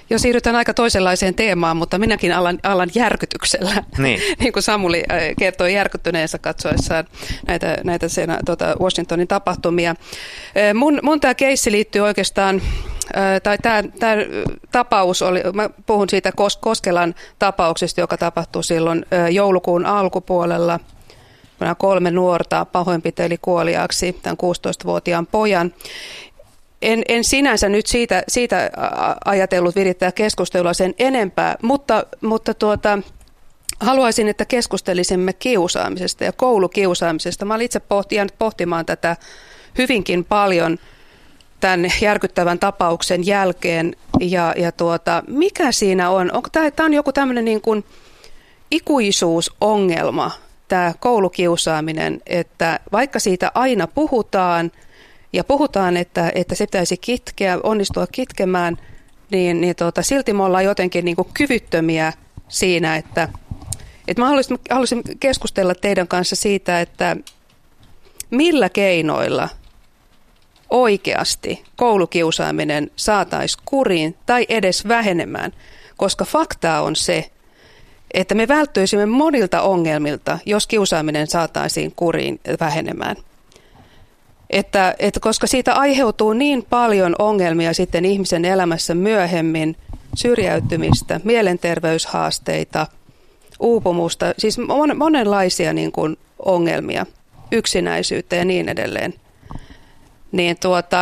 Jo siirrytään aika toisenlaiseen teemaan, mutta minäkin alan järkytyksellä. Niin kuin Samuli kertoi järkyttyneensä katsoessaan näitä Washingtonin tapahtumia. Mun tämä keissi liittyy oikeastaan, tai tämä tapaus oli, mä puhun siitä Koskelan tapauksesta, joka tapahtui silloin joulukuun alkupuolella. 3 nuorta pahoinpiteli kuoliaaksi tämän 16-vuotiaan pojan. En sinänsä nyt siitä ajatellut virittää keskustelua sen enempää, mutta haluaisin, että keskustelisimme kiusaamisesta ja koulukiusaamisesta. Mä olin itse jäänyt pohtimaan tätä hyvinkin paljon tämän järkyttävän tapauksen jälkeen. Ja mikä siinä on? Tämä on joku tämmöinen niin kuin ikuisuusongelma, tämä koulukiusaaminen, että vaikka siitä aina puhutaan, ja puhutaan, että se pitäisi onnistua kitkemään, niin silti me ollaan jotenkin niin kuin kyvyttömiä siinä, että mä haluaisin keskustella teidän kanssa siitä, että millä keinoilla oikeasti koulukiusaaminen saataisiin kuriin tai edes vähenemään, koska faktaa on se, että me välttyisimme monilta ongelmilta, jos kiusaaminen saataisiin kuriin vähenemään. Että koska siitä aiheutuu niin paljon ongelmia sitten ihmisen elämässä myöhemmin, syrjäytymistä, mielenterveyshaasteita, uupumusta, siis monenlaisia niin kuin ongelmia, yksinäisyyttä ja niin edelleen. Niin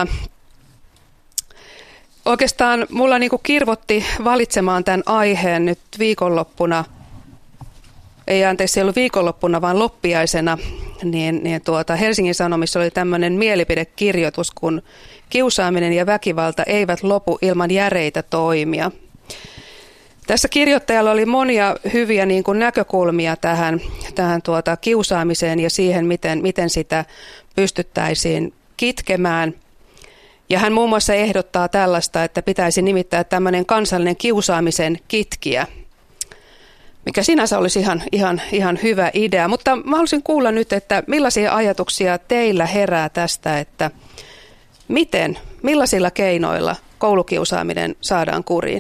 oikeastaan mulla niin kuin kirvotti valitsemaan tämän aiheen nyt viikonloppuna, se ei ollut viikonloppuna, vaan loppiaisena, niin Helsingin Sanomissa oli tämmöinen mielipidekirjoitus, kun kiusaaminen ja väkivalta eivät lopu ilman järeitä toimia. Tässä kirjoittajalla oli monia hyviä niin kuin näkökulmia tähän kiusaamiseen ja siihen, miten sitä pystyttäisiin kitkemään. Ja hän muun muassa ehdottaa tällaista, että pitäisi nimittää tämmöinen kansallinen kiusaamisen kitkijä, mikä sinänsä olisi ihan hyvä idea. Mutta mä haluaisin kuulla nyt, että millaisia ajatuksia teillä herää tästä, että millaisilla keinoilla koulukiusaaminen saadaan kuriin?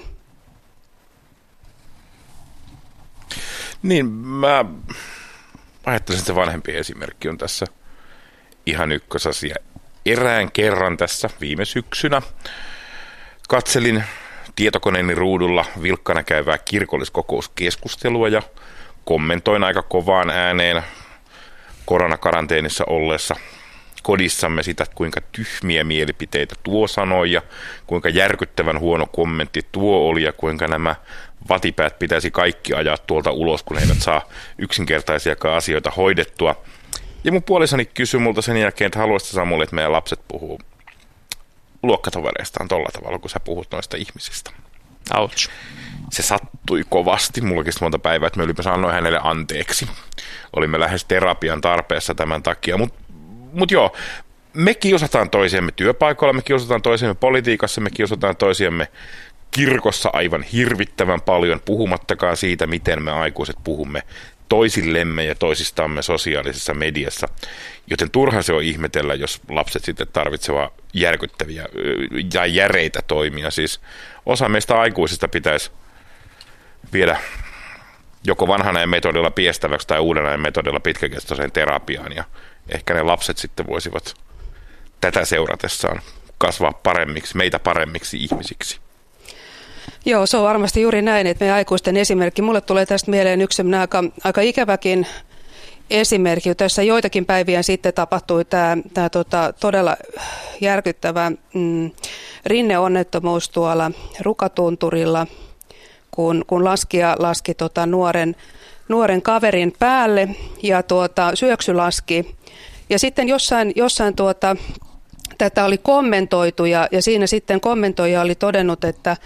Niin, mä ajattelisin, että se vanhempi esimerkki on tässä ihan ykkösasia. Erään kerran tässä viime syksynä katselin tietokoneeni ruudulla vilkkana käyvää kirkolliskokouskeskustelua ja kommentoin aika kovaan ääneen koronakaranteenissa olleessa kodissamme sitä, kuinka tyhmiä mielipiteitä tuo sanoi ja kuinka järkyttävän huono kommentti tuo oli ja kuinka nämä vatipäät pitäisi kaikki ajaa tuolta ulos, kun he eivät saa yksinkertaisiakaan asioita hoidettua. Ja mun puolisoni kysyi multa sen jälkeen, että haluaisitko Samuli, että meidän lapset puhuu luokkatovereistaan tolla tavalla, kun sä puhut noista ihmisistä. Ouch. Se sattui kovasti. Mullakin monta päivää, että mä ylipäänsä annoin hänelle anteeksi. Olimme lähes terapian tarpeessa tämän takia. Mut joo, me kiusataan toisiamme työpaikoilla, me kiusataan toisiamme politiikassa, me kiusataan toisiamme kirkossa aivan hirvittävän paljon, puhumattakaan siitä, miten me aikuiset puhumme toisillemme ja toisistamme sosiaalisessa mediassa. Joten turha se on ihmetellä, jos lapset sitten tarvitsevat järkyttäviä ja järeitä toimia. Siis osa meistä aikuisista pitäisi viedä joko vanhan ajan metodilla piestäväksi tai uuden ajan metodilla pitkäkestoiseen terapiaan. Ja ehkä ne lapset sitten voisivat tätä seuratessaan kasvaa meitä paremmiksi ihmisiksi. Joo, se on varmasti juuri näin, että meidän aikuisten esimerkki. Mulle tulee tästä mieleen yksi aika ikäväkin esimerkki. Tässä joitakin päiviä sitten tapahtui tämä todella järkyttävä rinneonnettomuus tuolla Rukatunturilla, kun laskija laski nuoren kaverin päälle ja syöksy laski. Ja sitten jossain tätä oli kommentoitu ja siinä sitten kommentoija oli todennut, että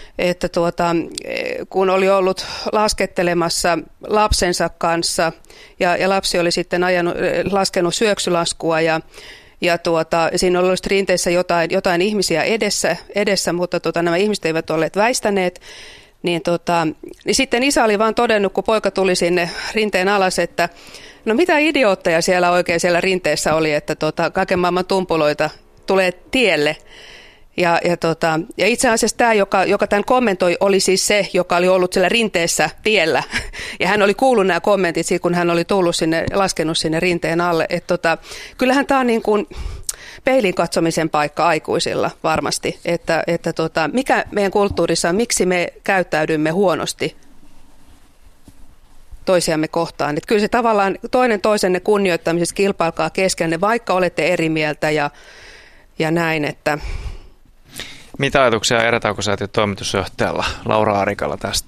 kun oli ollut laskettelemassa lapsensa kanssa ja lapsi oli sitten laskenut syöksylaskua ja siinä oli ollut rinteissä jotain ihmisiä edessä mutta nämä ihmiset eivät olleet väistäneet, niin sitten isä oli vaan todennut, kun poika tuli sinne rinteen alas, että no mitä idiootteja siellä oikein siellä rinteessä oli, että kaiken maailman tumpuloita tulee tielle. Ja itse asiassa tämä, joka tämän kommentoi, oli siis se, joka oli ollut siellä rinteessä tiellä. Ja hän oli kuullut nämä kommentit siitä, kun hän oli tullut sinne, laskenut sinne rinteen alle. Kyllähän tämä on niin kuin peilin katsomisen paikka aikuisilla varmasti. Mikä meidän kulttuurissa on, miksi me käyttäydymme huonosti toisiamme kohtaan. Että kyllä se tavallaan toinen toisenne kunnioittamisessa kilpailkaa keskenne, vaikka olette eri mieltä ja näin, että... Mitä ajatuksia Erätaukosäätiön toimitusjohtajalla Laura Arikalla tästä?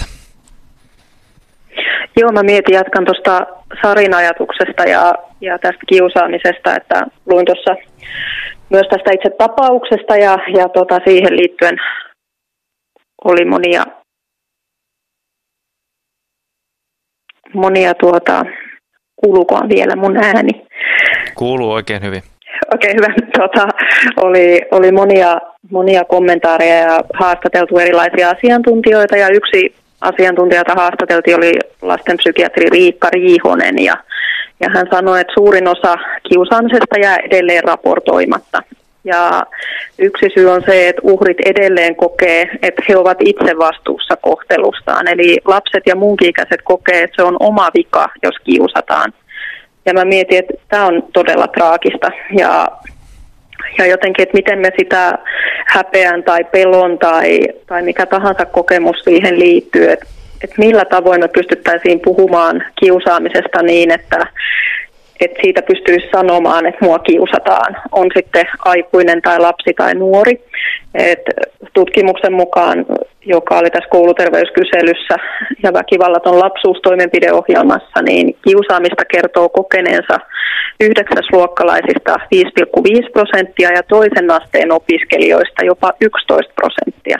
Joo, mä jatkan tuosta Sarin ajatuksesta ja tästä kiusaamisesta, että luin tuossa myös tästä itse tapauksesta ja siihen liittyen oli monia kuuluukohan vielä mun ääni? Kuuluu oikein hyvin. Okei, hyvä. Oli monia kommentaareja ja haastateltu erilaisia asiantuntijoita ja yksi asiantuntija, jota haastateltiin, oli lastenpsykiatri Riikka Riihonen ja hän sanoi, että suurin osa kiusaamisesta jää edelleen raportoimatta. Ja yksi syy on se, että uhrit edelleen kokee, että he ovat itse vastuussa kohtelustaan. Eli lapset ja muunkin ikäiset kokee, että se on oma vika, jos kiusataan. Ja mä mietin, että tämä on todella traagista ja jotenkin, että miten me sitä häpeän tai pelon tai mikä tahansa kokemus siihen liittyy, että millä tavoin me pystyttäisiin puhumaan kiusaamisesta niin, että siitä pystyisi sanomaan, että mua kiusataan, on sitten aikuinen tai lapsi tai nuori. Et tutkimuksen mukaan, joka oli tässä kouluterveyskyselyssä ja väkivallaton lapsuus -toimenpideohjelmassa, niin kiusaamista kertoo kokeneensa 9-luokkalaisista 5,5% ja toisen asteen opiskelijoista jopa 11%.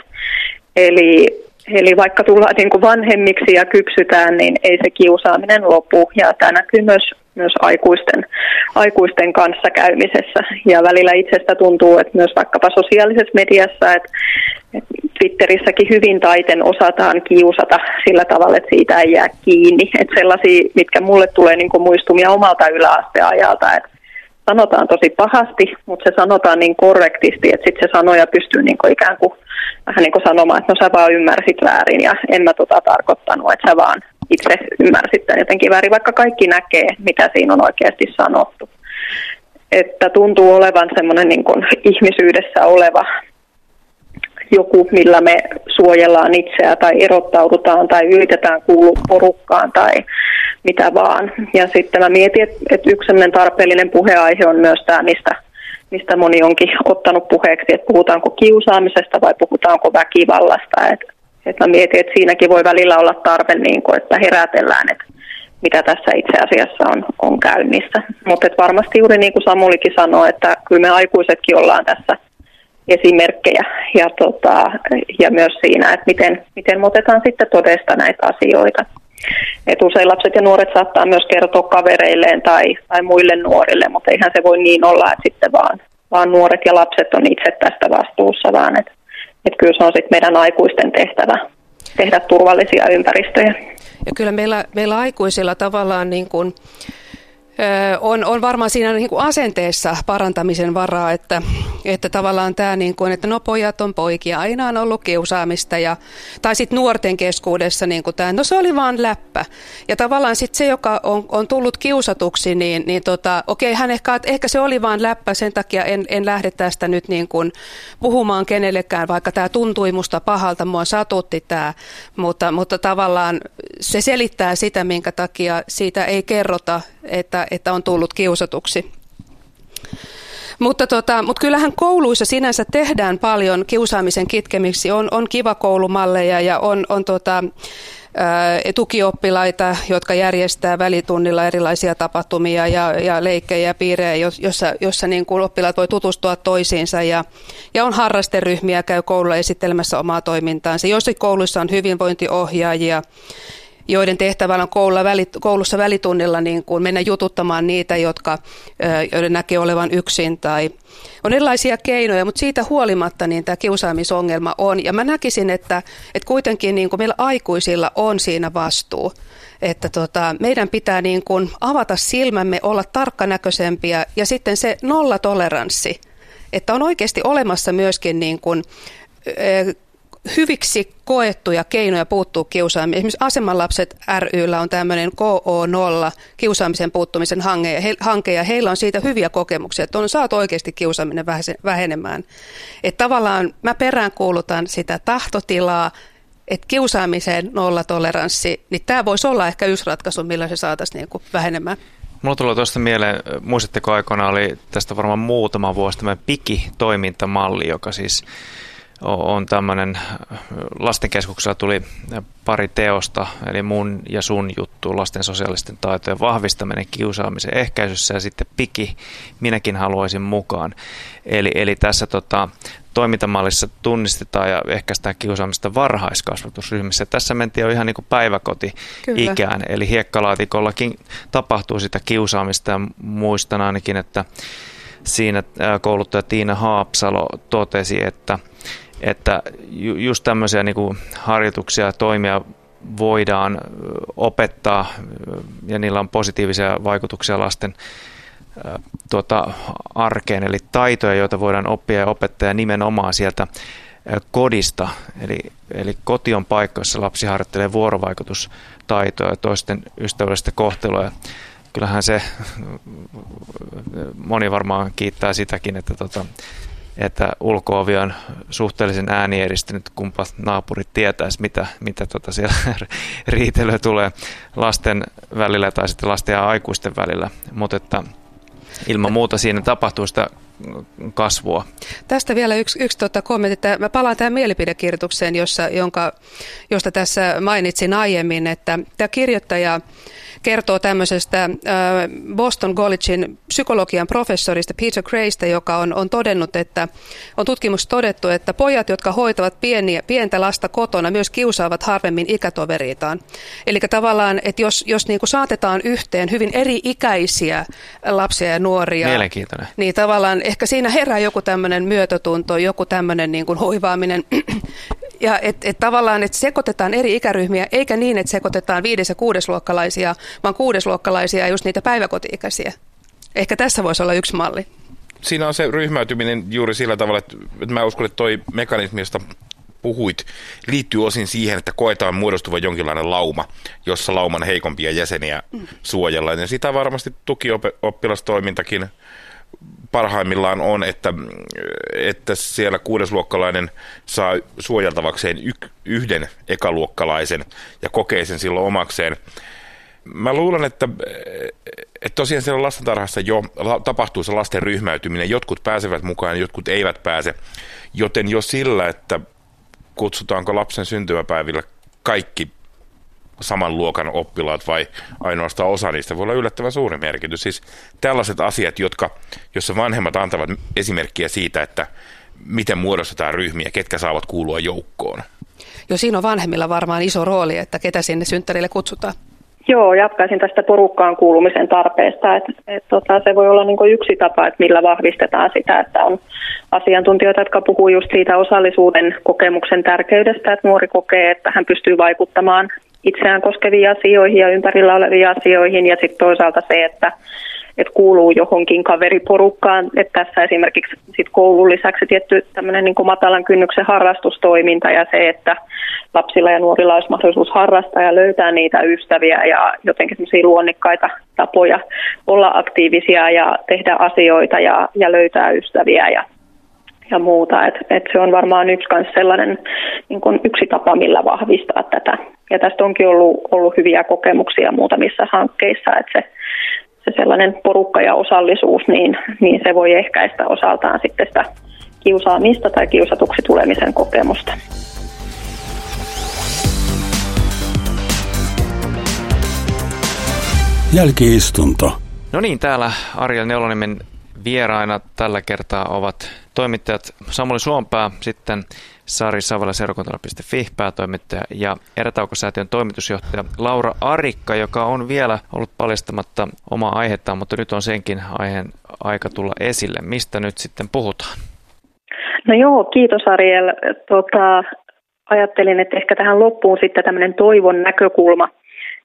Eli vaikka tullaan niin kuin vanhemmiksi ja kypsytään, niin ei se kiusaaminen lopu. Ja tämä näkyy myös aikuisten kanssa käymisessä. Ja välillä itsestä tuntuu, että myös vaikkapa sosiaalisessa mediassa, että Twitterissäkin hyvin taiten osataan kiusata sillä tavalla, että siitä ei jää kiinni. Että sellaisia, mitkä mulle tulee niin kuin muistumia omalta yläasteajalta, että sanotaan tosi pahasti, mutta se sanotaan niin korrektisti, että sitten se sanoja pystyy niin kuin ikään kuin vähän niin kuin sanomaan, että no sä vaan ymmärsit väärin ja en mä tarkoittanut, että sä vaan itse ymmärsit tämän jotenkin väärin, vaikka kaikki näkee, mitä siinä on oikeasti sanottu. Että tuntuu olevan semmoinen niin kuin ihmisyydessä oleva joku, millä me suojellaan itseä tai erottaudutaan tai yritetään kuulua porukkaan tai mitä vaan. Ja sitten mä mietin, että yksi sellainen tarpeellinen puheaihe on myös tämä, mistä moni onkin ottanut puheeksi, että puhutaanko kiusaamisesta vai puhutaanko väkivallasta. Että mä mietin, että siinäkin voi välillä olla tarve, niin kuin, että herätellään, että mitä tässä itse asiassa on käynnissä. Mutta varmasti juuri niin kuin Samulikin sanoi, että kyllä me aikuisetkin ollaan tässä esimerkkejä ja myös siinä, että miten me otetaan sitten todesta näitä asioita. Et usein lapset ja nuoret saattaa myös kertoa kavereilleen tai muille nuorille, mutta eihän se voi niin olla, että sitten vaan nuoret ja lapset on itse tästä vastuussa, vaan että kyllä se on sitten meidän aikuisten tehtävä tehdä turvallisia ympäristöjä. Ja kyllä meillä aikuisilla tavallaan niin kuin on varmaan siinä niin kuin asenteessa parantamisen varaa, että tavallaan tämä, niin kuin, että no pojat on poikia, aina on ollut kiusaamista, tai sitten nuorten keskuudessa niin kuin tämä, no se oli vaan läppä. Ja tavallaan sitten se, joka on tullut kiusatuksi, niin okei, hän ehkä se oli vaan läppä, sen takia en lähde tästä nyt niin kuin puhumaan kenellekään, vaikka tämä tuntui musta pahalta, mua satutti tämä, mutta tavallaan se selittää sitä, minkä takia siitä ei kerrota, että on tullut kiusatuksi. Mutta kyllähän kouluissa sinänsä tehdään paljon kiusaamisen kitkemiksi. On kiva koulumalleja ja on tukioppilaita, jotka järjestää välitunnilla erilaisia tapahtumia ja leikkejä ja piirejä, jossa niin kuin oppilaat voi tutustua toisiinsa. Ja on harrasteryhmiä, käy koululla esittelemässä omaa toimintaansa. Joissakin kouluissa on hyvinvointiohjaajia, joiden tehtävänä on koulussa välitunnilla niin kuin mennä jututtamaan niitä, joiden näkee olevan yksin. Tai on erilaisia keinoja, mutta siitä huolimatta niin tämä kiusaamisongelma on. Ja mä näkisin, että kuitenkin niin kuin meillä aikuisilla on siinä vastuu. Että meidän pitää niin kuin avata silmämme, olla tarkkanäköisempiä ja sitten se nollatoleranssi. että on oikeasti olemassa myöskin niin kuin, hyviksi koettuja keinoja puuttua kiusaamiseen. Esimerkiksi Asemanlapset ry:llä on tämmöinen KO0, kiusaamisen puuttumisen hanke, ja heillä on siitä hyviä kokemuksia, että on saatu oikeasti kiusaaminen vähenemään. Että tavallaan mä peräänkuulutan sitä tahtotilaa, että kiusaamiseen nollatoleranssi, niin tämä voisi olla ehkä yksi ratkaisu, millä se saataisiin niin kuin vähenemään. Mulla tulee tuosta mieleen, muistatteko aikoina oli tästä varmaan muutama vuosi tämmöinen PIKI-toimintamalli, joka siis on tämmöinen, lastenkeskuksella tuli pari teosta, eli mun ja sun juttu, lasten sosiaalisten taitojen vahvistaminen kiusaamisen ehkäisyssä, ja sitten PIKI, minäkin haluaisin mukaan. Eli tässä toimintamallissa tunnistetaan ja ehkäistään kiusaamista varhaiskasvatusryhmissä. Tässä mentiin jo ihan niin kuin päiväkoti-ikään, eli hiekkalaatikollakin tapahtuu sitä kiusaamista, ja muistan ainakin, että siinä kouluttaja Tiina Haapsalo totesi, että just tämmöisiä niin kuin harjoituksia ja toimia voidaan opettaa, ja niillä on positiivisia vaikutuksia lasten arkeen, eli taitoja, joita voidaan oppia ja opettaa nimenomaan sieltä kodista. Eli koti on paikka, jossa lapsi harjoittelee vuorovaikutustaitoja ja toisten ystävällistä kohtelua. Kyllähän se, moni varmaan kiittää sitäkin, että ulko-ovi on suhteellisen äänieristynyt, kumpa naapurit tietäisi, mitä siellä riitelyä tulee lasten välillä tai sitten lasten ja aikuisten välillä. Mutta että ilman muuta siinä tapahtuu sitä kasvua. Tästä vielä yksi kommentti. Mä palaan tähän mielipidekirjoitukseen, josta tässä mainitsin aiemmin, että tämä kirjoittaja kertoo tämmöisestä Boston Collegein psykologian professorista Peter Graystä, joka on todennut, että on tutkimuksessa todettu, että pojat, jotka hoitavat pientä lasta kotona, myös kiusaavat harvemmin ikätoveriitaan. Eli tavallaan, että jos niin kuin saatetaan yhteen hyvin eri-ikäisiä lapsia ja nuoria, niin tavallaan ehkä siinä herää joku tämmöinen myötätunto, joku tämmöinen niin kuin hoivaaminen. Ja tavallaan, että sekoitetaan eri ikäryhmiä, eikä niin, että sekoitetaan 5- ja 6-luokkalaisia, vaan 6-luokkalaisia ja just niitä päiväkoti-ikäisiä. Ehkä tässä voisi olla yksi malli. Siinä on se ryhmäytyminen juuri sillä tavalla, että mä uskon, että toi mekanismi, josta puhuit, liittyy osin siihen, että koetaan muodostuva jonkinlainen lauma, jossa lauman heikompia jäseniä suojellaan. Ja sitä varmasti tukioppilastoimintakin parhaimmillaan on, että siellä 6-luokkalainen saa suojeltavakseen yhden ekaluokkalaisen ja kokee sen silloin omakseen. Mä luulen, että tosiaan siellä lastentarhassa jo tapahtuu se lasten ryhmäytyminen. Jotkut pääsevät mukaan, jotkut eivät pääse. Joten jo sillä, että kutsutaanko lapsen syntymäpäivillä kaikki saman luokan oppilaat vai ainoastaan osa niistä, voi olla yllättävän suuri merkitys. Siis tällaiset asiat, jossa vanhemmat antavat esimerkkiä siitä, että miten muodostetaan ryhmiä, ketkä saavat kuulua joukkoon. Jo siinä on vanhemmilla varmaan iso rooli, että ketä sinne synttärille kutsutaan. Joo, jatkaisin tästä porukkaan kuulumisen tarpeesta. Se voi olla niin kuin yksi tapa, että millä vahvistetaan sitä, että on asiantuntijoita, jotka puhuu just siitä osallisuuden kokemuksen tärkeydestä, että nuori kokee, että hän pystyy vaikuttamaan itseään koskeviin asioihin ja ympärillä oleviin asioihin, ja sitten toisaalta se, että kuuluu johonkin kaveriporukkaan, että tässä esimerkiksi sit koulun lisäksi tietty tämmöinen niin kuin matalan kynnyksen harrastustoiminta ja se, että lapsilla ja nuorilla olisi mahdollisuus harrastaa ja löytää niitä ystäviä ja jotenkin semmoisia luonnikkaita tapoja olla aktiivisia ja tehdä asioita ja löytää ystäviä ja muuta. Et se on varmaan yksi sellainen niin kuin yksi tapa, millä vahvistaa tätä. Ja tästä onkin ollut hyviä kokemuksia muutamissa hankkeissa, että se sellainen porukka ja osallisuus, niin se voi ehkäistä osaltaan sitten sitä kiusaamista tai kiusatuksi tulemisen kokemusta. Jälki-istunto. No niin, täällä Ariel Neuloniemen vieraina tällä kertaa ovat toimittajat Samuli Suompää, sitten Sari Savala seurakuntala.fi päätoimittaja ja Erätauko-säätiön toimitusjohtaja Laura Arikka, joka on vielä ollut paljastamatta omaa aihettaan, mutta nyt on senkin aiheen aika tulla esille. Mistä nyt sitten puhutaan? No joo, kiitos Ariel. Ajattelin, että ehkä tähän loppuun sitten tämmöinen toivon näkökulma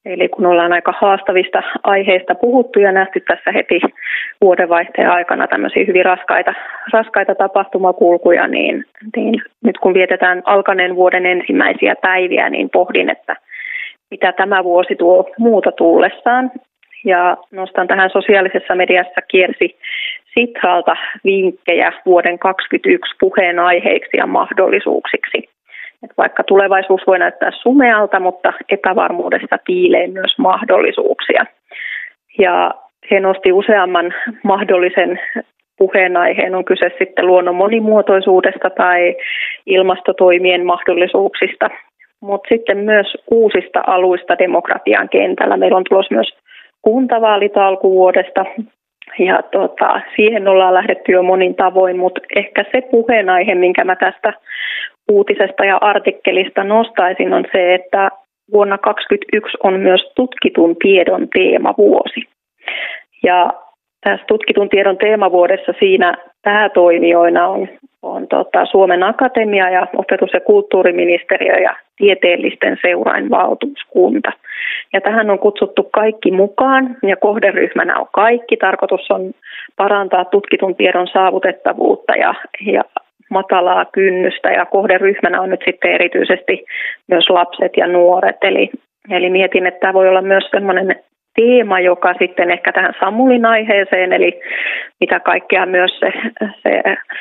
Eli kun ollaan aika haastavista aiheista puhuttu ja nähty tässä heti vuodenvaihteen aikana tämmöisiä hyvin raskaita tapahtumakulkuja, niin nyt kun vietetään alkaneen vuoden ensimmäisiä päiviä, niin pohdin, että mitä tämä vuosi tuo muuta tullessaan. Ja nostan tähän sosiaalisessa mediassa kiersi Sitralta vinkkejä vuoden 2021 puheenaiheiksi ja mahdollisuuksiksi. Että vaikka tulevaisuus voi näyttää sumealta, mutta epävarmuudessa piilee myös mahdollisuuksia. Ja he nosti useamman mahdollisen puheenaiheen, on kyse sitten luonnon monimuotoisuudesta tai ilmastotoimien mahdollisuuksista, mutta sitten myös uusista aluista demokratian kentällä. Meillä on tulossa myös kuntavaalit alkuvuodesta ja siihen ollaan lähdetty jo monin tavoin, mutta ehkä se puheenaihe, minkä mä tästä uutisesta ja artikkelista nostaisin, on se, että vuonna 2021 on myös tutkitun tiedon teemavuosi. Ja tässä tutkitun tiedon teemavuodessa siinä päätoimijoina on Suomen Akatemia ja opetus- ja kulttuuriministeriö ja tieteellisten seurainvaltuuskunta. Ja tähän on kutsuttu kaikki mukaan ja kohderyhmänä on kaikki. Tarkoitus on parantaa tutkitun tiedon saavutettavuutta ja matalaa kynnystä ja kohderyhmänä on nyt sitten erityisesti myös lapset ja nuoret. Eli mietin, että tämä voi olla myös sellainen teema, joka sitten ehkä tähän Samulin aiheeseen, eli mitä kaikkea myös se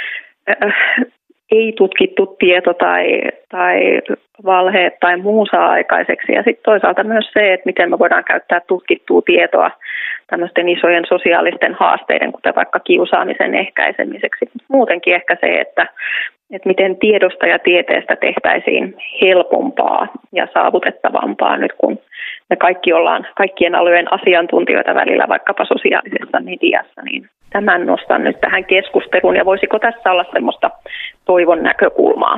ei-tutkittu tieto tai valheet tai muu saa aikaiseksi. Ja sitten toisaalta myös se, että miten me voidaan käyttää tutkittua tietoa tämmöisten isojen sosiaalisten haasteiden, kuten vaikka kiusaamisen ehkäisemiseksi. Muutenkin ehkä se, että miten tiedosta ja tieteestä tehtäisiin helpompaa ja saavutettavampaa nyt, kun me kaikki ollaan kaikkien alojen asiantuntijoita välillä vaikkapa sosiaalisessa mediassa, niin tämän nostan nyt tähän keskusteluun. Ja voisiko tässä olla semmoista toivon näkökulmaa?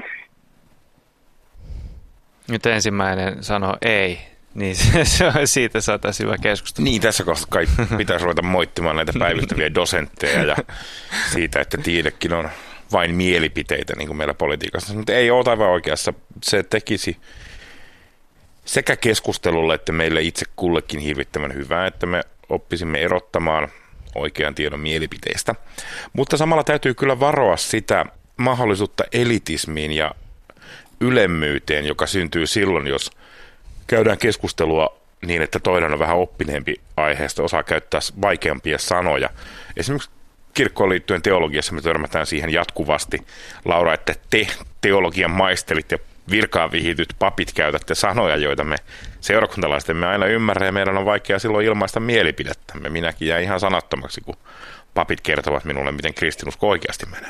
Nyt ensimmäinen sanoo ei, niin siitä saataisiin hyvä keskustelu. Niin, tässä kohtaa kai pitäisi ruveta moittimaan näitä päivystäviä dosentteja ja siitä, että tiedekin on vain mielipiteitä, niin kuin meillä politiikassa. Mutta ei ole aivan oikeassa. Se tekisi sekä keskustelulle että meille itse kullekin hirvittävän hyvää, että me oppisimme erottamaan oikean tiedon mielipiteistä. Mutta samalla täytyy kyllä varoa sitä mahdollisuutta elitismiin ja ylemmyyteen, joka syntyy silloin, jos käydään keskustelua niin, että toinen on vähän oppineempi aiheesta, osaa käyttää vaikeampia sanoja. Esimerkiksi kirkkoon liittyen teologiassa me törmätään siihen jatkuvasti. Laura, että te teologian maisterit ja virkaan vihityt papit käytätte sanoja, joita me seurakuntalaiset emme aina ymmärrä, ja meidän on vaikea silloin ilmaista mielipidettämme. Minäkin jäin ihan sanattomaksi, kun papit kertovat minulle, miten kristinusko oikeasti menee.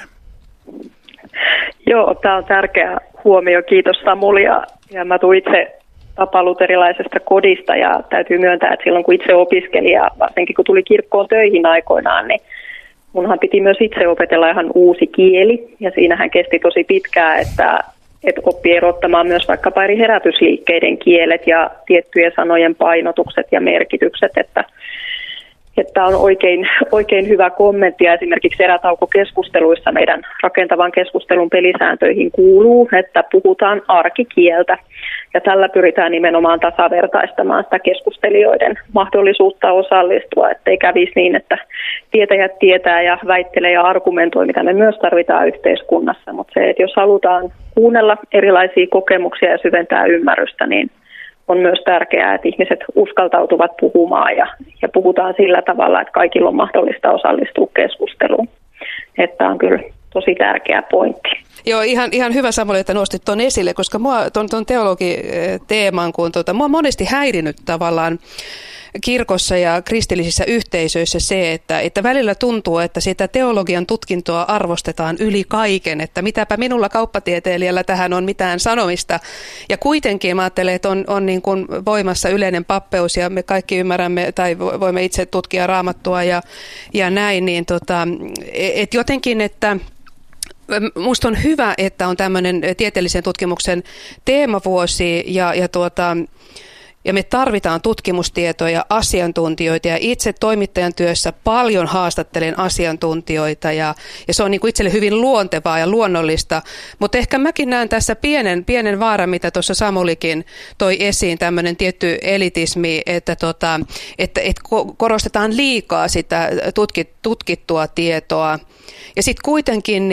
Joo, tämä on tärkeä huomio. Kiitos Samuli. Ja mä tuun itse tapaluterilaisesta kodista ja täytyy myöntää, että silloin kun itse opiskelin ja varsinkin kun tuli kirkkoon töihin aikoinaan, niin munhan piti myös itse opetella ihan uusi kieli ja siinähän kesti tosi pitkään, että oppi erottamaan myös vaikkapa eri herätysliikkeiden kielet ja tiettyjen sanojen painotukset ja merkitykset, että on oikein hyvä kommentti. Ja esimerkiksi erätaukokeskusteluissa meidän rakentavan keskustelun pelisääntöihin kuuluu, että puhutaan arkikieltä. Ja tällä pyritään nimenomaan tasavertaistamaan sitä keskustelijoiden mahdollisuutta osallistua, ettei kävisi niin, että tietäjät tietää ja väittelee ja argumentoi, mitä me myös tarvitaan yhteiskunnassa. Mutta se, että jos halutaan kuunnella erilaisia kokemuksia ja syventää ymmärrystä, niin on myös tärkeää, että ihmiset uskaltautuvat puhumaan ja puhutaan sillä tavalla, että kaikilla on mahdollista osallistua keskusteluun. Että on kyllä tosi tärkeä pointti. Joo, ihan hyvä Samuli, että nostit tuon esille, koska mua tuon teologiteeman, kun mua on monesti häirinyt tavallaan kirkossa ja kristillisissä yhteisöissä se, että välillä tuntuu, että sitä teologian tutkintoa arvostetaan yli kaiken, että mitäpä minulla kauppatieteilijällä tähän on mitään sanomista. Ja kuitenkin mä ajattelen, että on niin kuin voimassa yleinen pappeus ja me kaikki ymmärrämme tai voimme itse tutkia Raamattua ja näin, niin että jotenkin, että musta on hyvä, että on tämmöinen tieteellisen tutkimuksen teemavuosi Ja me tarvitaan tutkimustietoja, asiantuntijoita ja itse toimittajan työssä paljon haastattelen asiantuntijoita ja se on niin kuin itselle hyvin luontevaa ja luonnollista. Mutta ehkä mäkin näen tässä pienen vaaran, mitä tuossa Samulikin toi esiin, tämmöinen tietty elitismi, että korostetaan liikaa sitä tutkittua tietoa. Ja sitten kuitenkin,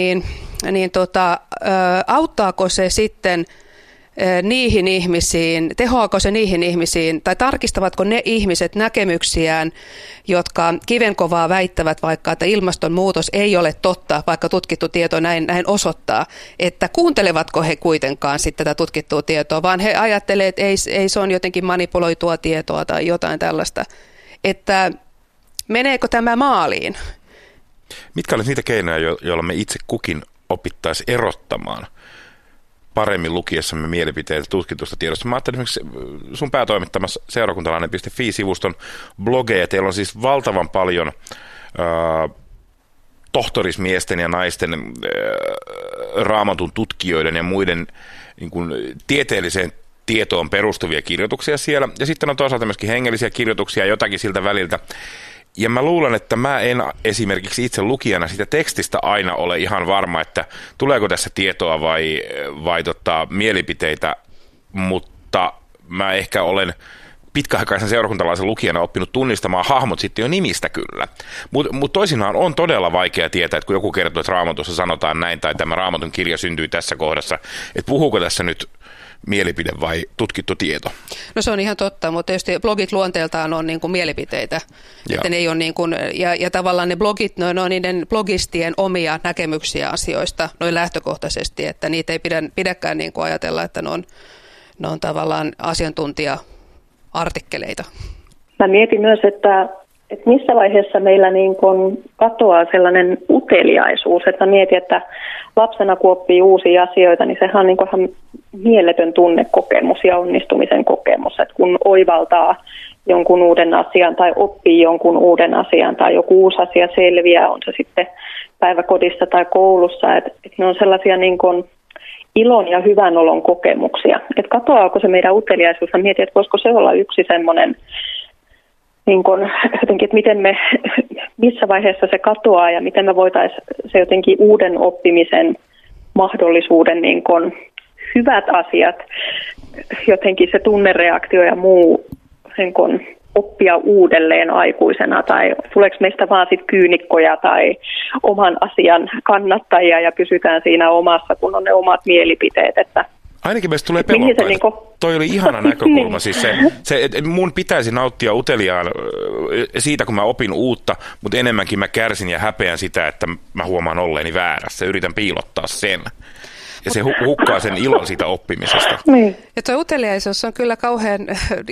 auttaako se sitten niihin ihmisiin, tehoako se niihin ihmisiin, tai tarkistavatko ne ihmiset näkemyksiään, jotka kivenkovaa väittävät vaikka, että ilmastonmuutos ei ole totta, vaikka tutkittu tieto näin osoittaa, että kuuntelevatko he kuitenkaan sitten tätä tutkittua tietoa, vaan he ajattelevat, että ei se on jotenkin manipuloitua tietoa tai jotain tällaista, että meneekö tämä maaliin? Mitkä olisi niitä keinoja, joilla me itse kukin opittaisiin erottamaan paremmin lukiessamme mielipiteitä tutkitusta tiedosta? Mä ajattelin esimerkiksi sun päätoimittamassa seurakuntalainen.fi-sivuston blogeja. Teillä on siis valtavan paljon tohtorismiesten ja naisten, raamatun tutkijoiden ja muiden niin kuin tieteelliseen tietoon perustuvia kirjoituksia siellä. Ja sitten on toisaalta myöskin hengellisiä kirjoituksia, jotakin siltä väliltä. Ja mä luulen, että mä en esimerkiksi itse lukijana sitä tekstistä aina ole ihan varma, että tuleeko tässä tietoa vai mielipiteitä, mutta mä ehkä olen pitkäaikaisen seurakuntalaisen lukijana oppinut tunnistamaan hahmot sitten jo nimistä kyllä. Mutta toisinaan on todella vaikea tietää, että kun joku kertoo, että Raamatussa sanotaan näin tai tämä Raamatun kirja syntyi tässä kohdassa, että puhuuko tässä nyt mielipide vai tutkittu tieto? No se on ihan totta, mutta tietysti blogit luonteeltaan on niin kuin mielipiteitä. Että ne ei ole niin kuin, ja tavallaan ne blogit, ne on niiden blogistien omia näkemyksiä asioista noin lähtökohtaisesti, että niitä ei pidäkään niin kuin ajatella, että ne on tavallaan asiantuntija-artikkeleita. Mä mietin myös, että missä vaiheessa meillä niin kuin katoaa sellainen uteliaisuus, että mä mietin, että lapsena kun oppii uusia asioita, niin sehän on niin kuin ihan mieletön tunnekokemus ja onnistumisen kokemus, että kun oivaltaa jonkun uuden asian tai oppii jonkun uuden asian tai joku uusi asia selviää, on se sitten päiväkodissa tai koulussa, että ne on sellaisia niin kuin ilon ja hyvän olon kokemuksia. Että katoaako se meidän uteliaisuus? Mä mietin, että voisiko se olla yksi semmoinen niin kun, jotenkin, että missä vaiheessa se katoaa ja miten me voitaisiin se jotenkin uuden oppimisen mahdollisuuden niin kun, hyvät asiat, jotenkin se tunnereaktio ja muu niin kun, oppia uudelleen aikuisena tai tuleeko meistä vaan sit kyynikkoja tai oman asian kannattajia ja pysytään siinä omassa, kun on ne omat mielipiteet, että ainakin meistä tulee pelokkaita. Niinku toi oli ihana näkökulma. Siis se, että mun pitäisi nauttia uteliaan siitä, kun mä opin uutta, mutta enemmänkin mä kärsin ja häpeän sitä, että mä huomaan olleeni väärässä. Yritän piilottaa sen. Ja se hukkaa sen ilon siitä oppimisesta. Niin. Ja tuo uteliaisuus on kyllä kauhean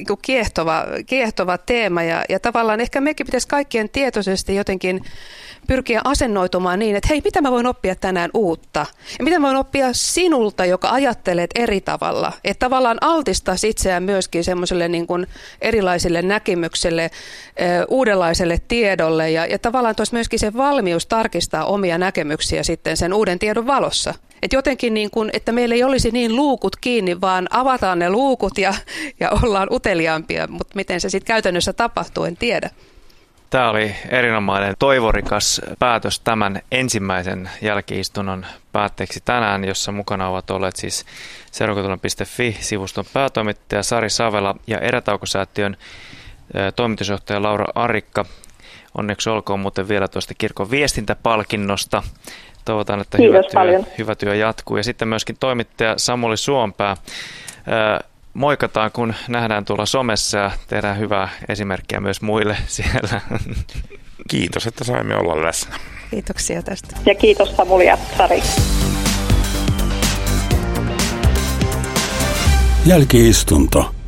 kiehtova teema. Ja tavallaan ehkä mekin pitäisi kaikkien tietoisesti jotenkin pyrkiä asennoitumaan niin, että hei, mitä mä voin oppia tänään uutta? Ja mitä mä voin oppia sinulta, joka ajattelet eri tavalla? Että tavallaan altistaisi itseään myöskin semmoiselle niin kuin erilaisille näkemykselle, uudenlaiselle tiedolle ja tavallaan tuossa myöskin se valmius tarkistaa omia näkemyksiä sitten sen uuden tiedon valossa. Että jotenkin niin kuin, että meillä ei olisi niin luukut kiinni, vaan avataan ne luukut ja ollaan uteliaampia, mutta miten se sitten käytännössä tapahtuu, en tiedä. Tämä oli erinomainen toivorikas päätös tämän ensimmäisen jälki-istunnon päätteeksi tänään, jossa mukana ovat olleet siis seurakuntalainen.fi-sivuston päätoimittaja Sari Savela ja Erätaukosäätiön toimitusjohtaja Laura Arikka. Onneksi olkoon muuten vielä tuosta kirkon viestintäpalkinnosta. Toivotaan, että hyvä työ jatkuu. Ja sitten myöskin toimittaja Samuli Suompää. Moikataan, kun nähdään tuolla somessa ja tehdään hyvää esimerkkiä myös muille siellä. Kiitos, että saimme olla läsnä. Kiitoksia tästä. Ja kiitos Samuli ja Sari. Jälki-istunto.